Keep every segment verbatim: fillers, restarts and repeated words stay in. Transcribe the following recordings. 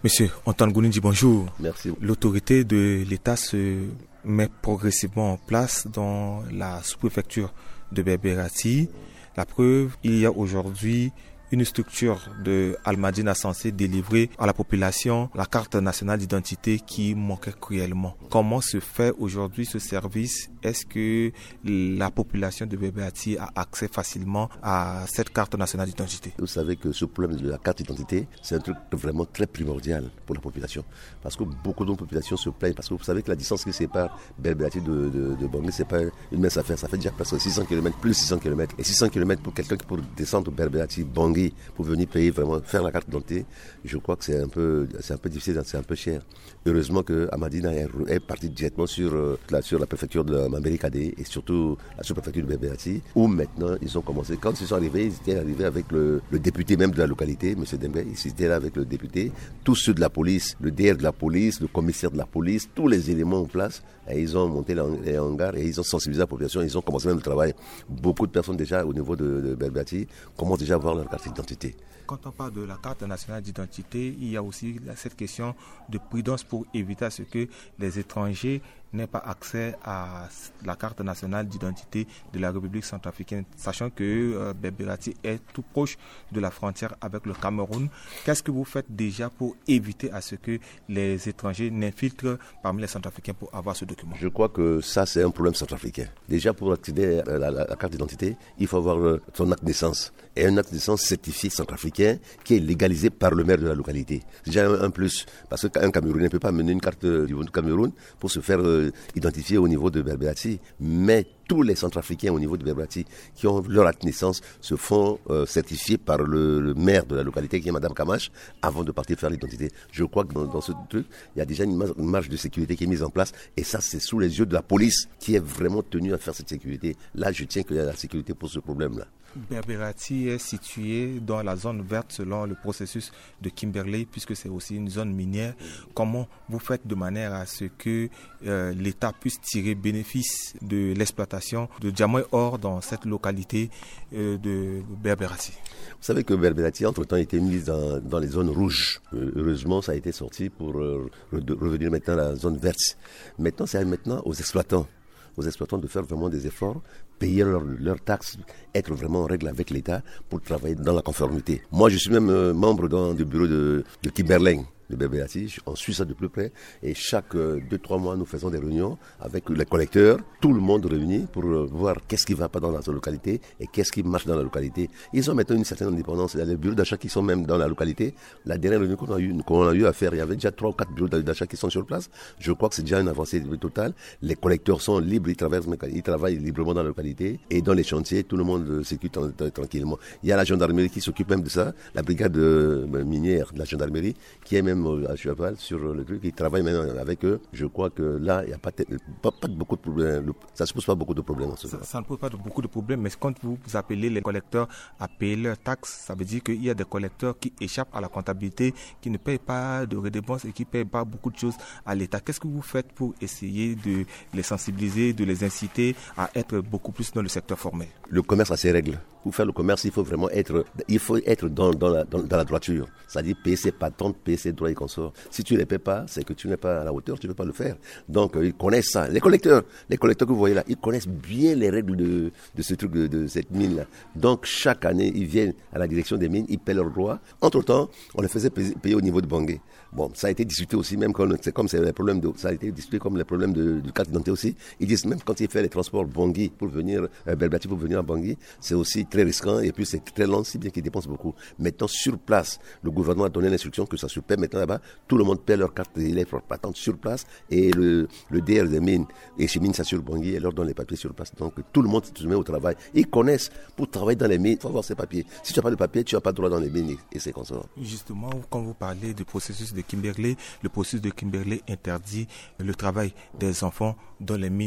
Monsieur Antoine Gounindi, bonjour. Merci. L'autorité de l'État se met progressivement en place dans la sous-préfecture de Berbérati. La preuve, il y a aujourd'hui une structure de Al-Madina censée délivrer à la population la carte nationale d'identité qui manquait cruellement. Comment se fait aujourd'hui ce service? Est-ce que la population de Berbérati a accès facilement à cette carte nationale d'identité? Vous savez que ce problème de la carte d'identité, c'est un truc vraiment très primordial pour la population. Parce que beaucoup de populations se plaignent. Parce que vous savez que la distance qui sépare Berbérati de, de, de Bangui, c'est pas une mince affaire. Ça fait déjà presque six cents kilomètres, plus six cents kilomètres. Et six cents kilomètres pour quelqu'un qui pour descendre Berbérati, Bangui, pour venir payer vraiment, faire la carte d'identité, je crois que c'est un peu, c'est un peu difficile, c'est un peu cher. Heureusement que Amadina est, est parti directement sur, euh, la, sur la préfecture de Mambéry-Kadé et surtout la sous-préfecture de Berbérati, où maintenant ils ont commencé. Quand ils sont arrivés, ils étaient arrivés avec le, le député même de la localité, M. Dembe, ils étaient là avec le député, tous ceux de la police, le D R de la police, le commissaire de la police, tous les éléments en place, et ils ont monté les hangars et ils ont sensibilisé la population, ils ont commencé même le travail. Beaucoup de personnes déjà au niveau de, de Berbérati commencent déjà à avoir leur carte d'identité. Quand on parle de la carte nationale d'identité, il y a aussi cette question de prudence pour éviter à ce que les étrangers n'aient pas accès à la carte nationale d'identité de la République centrafricaine, sachant que euh, Berbérati est tout proche de la frontière avec le Cameroun. Qu'est-ce que vous faites déjà pour éviter à ce que les étrangers n'infiltrent parmi les centrafricains pour avoir ce document? Je crois que ça, c'est un problème centrafricain. Déjà, pour accéder à la, la, la carte d'identité, il faut avoir euh, son acte de naissance. Et un acte de naissance certifié centrafricain qui est légalisé par le maire de la localité. C'est déjà un, un plus, parce qu'un Camerounais ne peut pas mener une carte du Cameroun pour se faire euh, identifier au niveau de Berbérati, mais tous les Centrafricains au niveau de Berbérati qui ont leur acte de naissance se font euh, certifier par le, le maire de la localité qui est Madame Kamache avant de partir faire l'identité. Je crois que dans, dans ce truc, il y a déjà une, ma- une marge de sécurité qui est mise en place et ça c'est sous les yeux de la police qui est vraiment tenue à faire cette sécurité. Là je tiens qu'il y a la sécurité pour ce problème-là. Berbérati est situé dans la zone verte selon le processus de Kimberley puisque c'est aussi une zone minière. Comment vous faites de manière à ce que euh, l'État puisse tirer bénéfice de l'exploitation de diamants et or dans cette localité euh, de Berbérati? Vous savez que Berbérati, entre-temps, a été mise dans, dans les zones rouges. Euh, heureusement, ça a été sorti pour euh, revenir maintenant à la zone verte. Maintenant, c'est maintenant aux exploitants. aux exploitants de faire vraiment des efforts, payer leurs leur taxes, être vraiment en règle avec l'État pour travailler dans la conformité. Moi, je suis même euh, membre dans le bureau de, de Kimberley, de Berbérati. On suit ça de plus près et chaque euh, deux, trois mois, nous faisons des réunions avec les collecteurs, tout le monde réuni pour euh, voir qu'est-ce qui ne va pas dans la localité et qu'est-ce qui marche dans la localité. Ils ont maintenant une certaine indépendance. Il y a les bureaux d'achat qui sont même dans la localité. La dernière réunion qu'on a eu, qu'on a eu à faire, il y avait déjà trois ou quatre bureaux d'achat qui sont sur place. Je crois que c'est déjà une avancée totale. Les collecteurs sont libres, ils traversent, ils travaillent librement dans la localité et dans les chantiers, tout le monde s'occupe tranquillement. Il y a la gendarmerie qui s'occupe même de ça, la brigade minière de la gendarmerie qui est même à cheval sur le truc, ils travaillent maintenant avec eux. Je crois que là, il n'y a pas, pas, pas beaucoup de problèmes. Ça ne se pose pas beaucoup de problèmes. Ça, ça ne pose pas de, beaucoup de problèmes, mais quand vous appelez les collecteurs à payer leurs taxes, ça veut dire qu'il y a des collecteurs qui échappent à la comptabilité, qui ne payent pas de redevance et qui ne payent pas beaucoup de choses à l'État. Qu'est-ce que vous faites pour essayer de les sensibiliser, de les inciter à être beaucoup plus dans le secteur formel? Le commerce a ses règles. Pour faire le commerce, il faut vraiment être, il faut être dans, dans, la, dans, dans la droiture. C'est-à-dire payer ses patentes, payer ses droits et consorts. Si tu ne les paies pas, c'est que tu n'es pas à la hauteur, tu ne peux pas le faire. Donc, euh, ils connaissent ça. Les collecteurs, les collecteurs que vous voyez là, ils connaissent bien les règles de, de ce truc, de, de cette mine-là. Donc, chaque année, ils viennent à la direction des mines, ils paient leurs droits. Entre-temps, on les faisait payer au niveau de Bangui. Bon, ça a été discuté aussi, même quand c'est comme c'est les problèmes de, ça a été discuté comme les problèmes de, de carte d'identité aussi. Ils disent même quand ils font les transports Bangui pour venir, euh, Berbérati pour venir à Bangui, c'est aussi très risquant et puis c'est très lent, si bien qu'ils dépensent beaucoup. Maintenant, sur place, le gouvernement a donné l'instruction que ça se paie maintenant là-bas. Tout le monde paie leur carte d'élève patente sur place et le, le D R des mines et chez Mines sur Bangui et leur donne les papiers sur place. Donc tout le monde se met au travail. Ils connaissent, pour travailler dans les mines, il faut avoir ces papiers. Si tu n'as pas de papiers, tu n'as pas de droit dans les mines et c'est comme ça. Justement, quand vous parlez du processus de Kimberley, le processus de Kimberley interdit le travail des enfants dans les mines.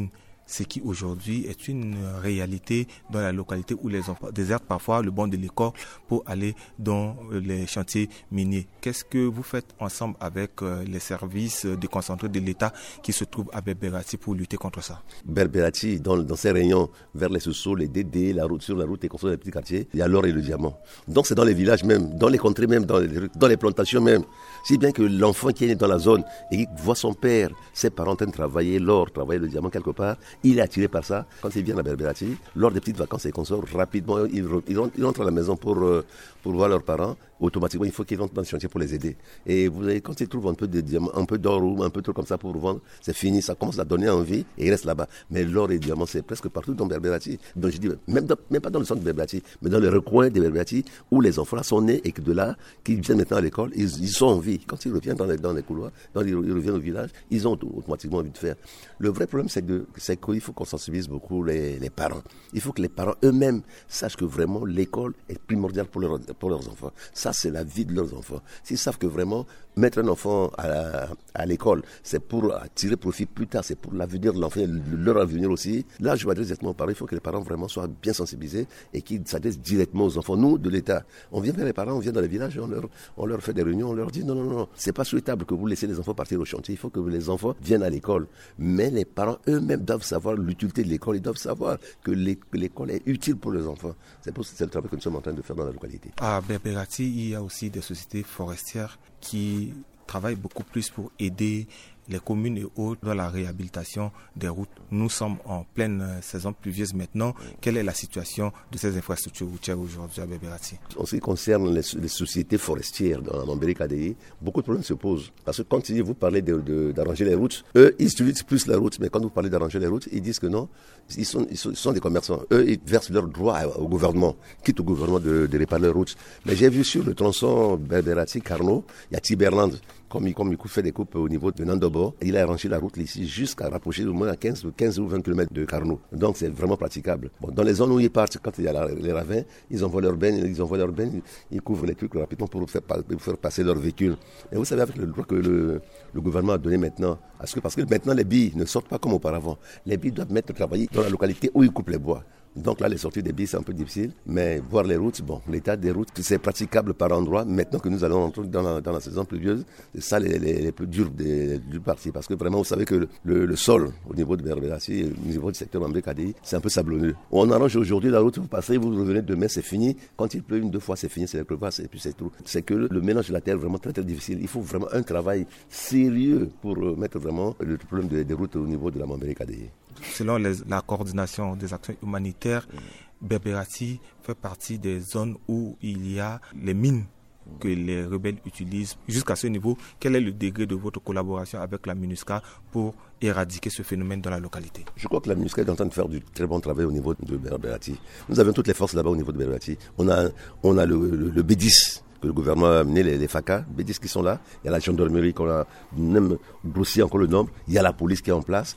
ce qui aujourd'hui est une réalité dans la localité où les enfants désertent parfois le banc de l'école pour aller dans les chantiers miniers. Qu'est-ce que vous faites ensemble avec les services déconcentrés de l'État qui se trouvent à Berbérati pour lutter contre ça? Berbérati, dans, dans ses rayons, vers les Sosso, les Dédé, la route, sur la route et construire les petits quartiers, il y a l'or et le diamant. Donc c'est dans les villages même, dans les contrées même, dans les, dans les plantations même. Si bien que l'enfant qui est né dans la zone et qui voit son père, ses parents en train de travailler l'or, travailler le diamant quelque part, il est attiré par ça. Quand il vient à Berbérati, lors des petites vacances et qu'on sort rapidement, il, il, rentre, il rentre à la maison pour, pour voir leurs parents. Automatiquement, il faut qu'ils rentrent dans le chantier pour les aider. Et vous avez, quand ils trouvent un peu de diamants, un peu d'or ou un peu de trucs comme ça pour vendre, c'est fini. Ça commence à donner envie et il reste là-bas. Mais l'or et le diamant, c'est presque partout dans Berbérati. Donc je dis, même, dans, même pas dans le centre de Berbérati, mais dans le recoin de Berbérati où les enfants là sont nés et que de là, qui viennent maintenant à l'école, ils, ils sont en vie. Quand ils reviennent dans les, dans les couloirs, quand ils, ils reviennent au village, ils ont automatiquement envie de faire. Le vrai problème, c'est, de, c'est qu'il faut qu'on sensibilise beaucoup les, les parents. Il faut que les parents eux-mêmes sachent que vraiment l'école est primordiale pour, leur, pour leurs enfants. Ça, c'est la vie de leurs enfants. S'ils savent que vraiment mettre un enfant à, la, à l'école, c'est pour tirer profit plus tard, c'est pour l'avenir de l'enfant, leur avenir aussi. Là, je m'adresse directement aux parents. Il faut que les parents vraiment soient bien sensibilisés et qu'ils s'adressent directement aux enfants. Nous, de l'État, on vient vers les parents, on vient dans les villages, on leur, on leur fait des réunions, on leur dit non, non, non, c'est pas souhaitable que vous laissez les enfants partir au chantier. Il faut que les enfants viennent à l'école. Mais les parents eux-mêmes doivent savoir l'utilité de l'école. Ils doivent savoir que l'école est utile pour les enfants. C'est pour c'est le travail que nous sommes en train de faire dans la localité. À Berbérati, il y a aussi des sociétés forestières qui travaillent beaucoup plus pour aider les communes et autres dans la réhabilitation des routes. Nous sommes en pleine saison pluvieuse maintenant. Quelle est la situation de ces infrastructures routières aujourd'hui à Berbérati? En ce qui concerne les, les sociétés forestières dans la Mambéry-Kadéi, beaucoup de problèmes se posent. Parce que quand vous parlez de, de, d'arranger les routes, eux, ils utilisent plus la route. Mais quand vous parlez d'arranger les routes, ils disent que non, ils sont, ils sont, ils sont des commerçants. Eux, ils versent leurs droits au gouvernement, quitte au gouvernement de, de réparer les routes. Mais j'ai vu sur le tronçon Berbérati-Carnot, il y a Tiberland. Comme il, comme il fait des coupes au niveau de Nandobo, il a arrangé la route ici jusqu'à rapprocher au moins à quinze, quinze ou vingt kilomètres de Carnot. Donc c'est vraiment praticable. Bon, dans les zones où ils partent, quand il y a la, les ravins, ils envoient leur benne, ils envoient leur benne, ils couvrent les trucs rapidement pour faire, pour faire passer leurs véhicules. Et vous savez, avec le droit que le, le gouvernement a donné maintenant, parce que, parce que maintenant les billes ne sortent pas comme auparavant. Les billes doivent mettre travailler dans la localité où ils coupent les bois. Donc là, les sorties des billes, c'est un peu difficile. Mais voir les routes, bon, l'état des routes, c'est praticable par endroit. Maintenant que nous allons entrer dans la, dans la saison pluvieuse, c'est ça les, les, les plus durs des, du parti. Parce que vraiment, vous savez que le, le, le sol, au niveau de Berbérati, au niveau du secteur Mambéry-Kadéi, c'est un peu sablonneux. On arrange aujourd'hui la route, vous passez, vous revenez demain, c'est fini. Quand il pleut une, deux fois, c'est fini, c'est le crevasse, et puis c'est tout. C'est que le, le mélange de la terre est vraiment très, très difficile. Il faut vraiment un travail sérieux pour mettre vraiment le problème des, des routes au niveau de la Mambéry-Kadéi. Selon les, la coordination des actions humanitaires, Berbérati fait partie des zones où il y a les mines que les rebelles utilisent. Jusqu'à ce niveau, quel est le degré de votre collaboration avec la MINUSCA pour éradiquer ce phénomène dans la localité? Je crois que la MINUSCA est en train de faire du très bon travail au niveau de Berbérati. Nous avons toutes les forces là-bas au niveau de Berbérati. On a, on a le, le, le B dix. Que le gouvernement a amené, les, les F A C A, B dix qui sont là, il y a la gendarmerie qu'on a même grossi encore le nombre, il y a la police qui est en place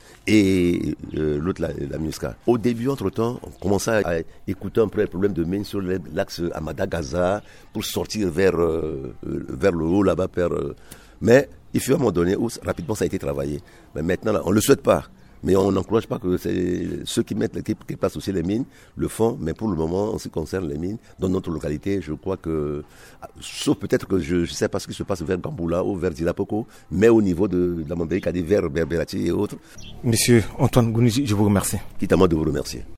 et euh, l'autre, la, la MINUSCA. Au début, entre-temps, on commençait à écouter un peu les problèmes de mine sur l'axe Amada-Gaza pour sortir vers, euh, vers le haut là-bas. Vers, euh, mais il fut à un moment donné où rapidement ça a été travaillé. Mais maintenant, là, on ne le souhaite pas. Mais on n'encourage pas que c'est ceux qui mettent, qui, qui passent aussi les mines le font. Mais pour le moment, en ce qui concerne les mines, dans notre localité, je crois que, sauf peut-être que je ne sais pas ce qui se passe vers Gamboula ou vers Dilapoko, mais au niveau de, de la Mambéry-Kadéi, vers Berbérati et autres. Monsieur Antoine Gounidji, je vous remercie. Quitte à moi de vous remercier.